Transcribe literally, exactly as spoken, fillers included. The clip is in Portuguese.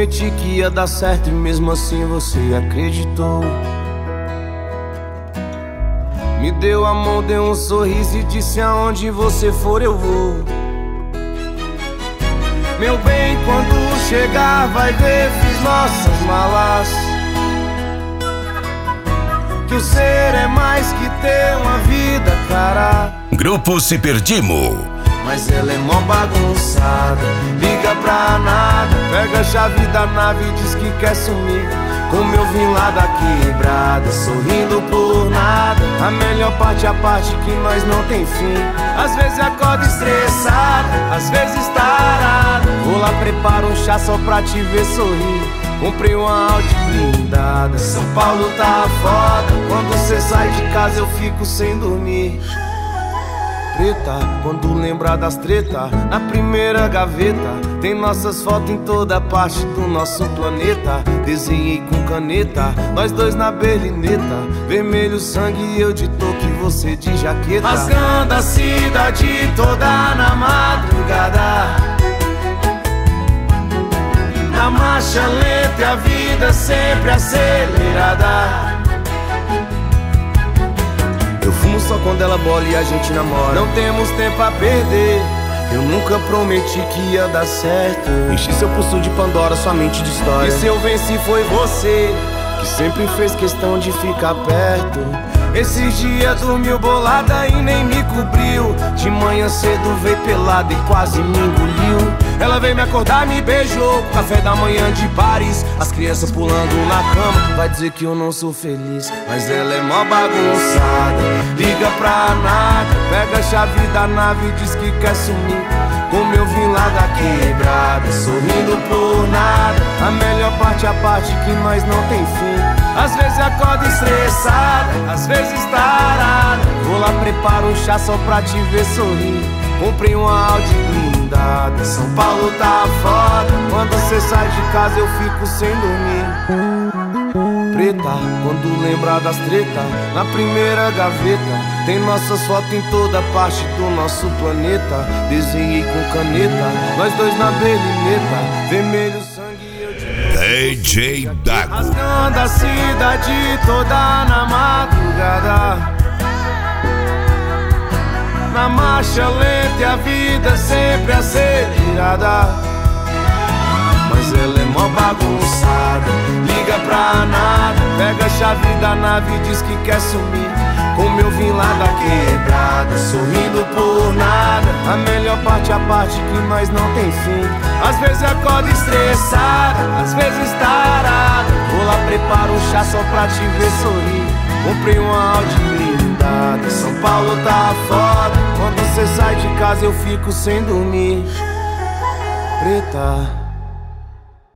prometi que ia dar certo e mesmo assim você acreditou. Me deu a mão, deu um sorriso e disse: aonde você for eu vou. Meu bem, quando chegar vai ver, fiz nossas malas. Que o ser é mais que ter uma vida, cara. Grupo Se Perdimo. Mas ela é mó bagunçada, liga pra nada, pega a chave da nave e diz que quer sumir. Como eu vim lá da quebrada, sorrindo por nada. A melhor parte é a parte que nós não tem fim. Às vezes acordo estressada, às vezes tarada. Vou lá, preparo um chá só pra te ver sorrir. Comprei uma Audi blindada, São Paulo tá foda. Quando cê sai de casa eu fico sem dormir. Preta, quando lembrar das treta, na primeira gaveta tem nossas fotos em toda parte do nosso planeta. Desenhei com caneta, nós dois na berlineta. Vermelho sangue e eu de touca e você de jaqueta. Rasgando a cidade toda na madrugada, na marcha lenta e a vida sempre acelerada. Eu fumo só quando ela bola e a gente namora. Não temos tempo a perder. Eu nunca prometi que ia dar certo. Enchi seu pulso de Pandora, sua mente de história. E se eu venci foi você, que sempre fez questão de ficar perto. Esses dias dormiu bolada e nem me cobriu. De manhã cedo veio pelada e quase me engoliu. Ela veio me acordar, me beijou, café da manhã de Paris. As crianças pulando na cama, vai dizer que eu não sou feliz. Mas ela é mó bagunçada, liga pra nada, pega a chave da nave e diz que quer sumir. Como eu vim lá da quebrada, sorrindo por nada. A melhor parte é a parte que nós não tem fim. Às vezes acordo estressada, às vezes tarada. Vou lá, preparo um chá só pra te ver sorrir. Comprei uma Audi blindada, São Paulo tá foda. Quando cê sai de casa eu fico sem dormir. Preta, quando lembrar das treta, na primeira gaveta tem nossas fotos em toda parte do nosso planeta. Desenhei com caneta, nós dois na berlineta. Vermelho sangue e eu de D J Dago. Rasgando a cidade toda na madrugada, na marcha lenta e a vida sempre acelerada. Mas ela é mó bagunçada, liga pra nada, pega a chave da nave e diz que quer sumir. Como eu vim lá da quebrada, sorrindo por nada. A melhor parte é a parte que nós não tem fim. Às vezes acordo estressada, às vezes tarada. Vou lá, preparo um chá só pra te ver sorrir. Comprei uma Audi blindada, São Paulo tá foda. Quando cê sai de casa eu fico sem dormir. Preta.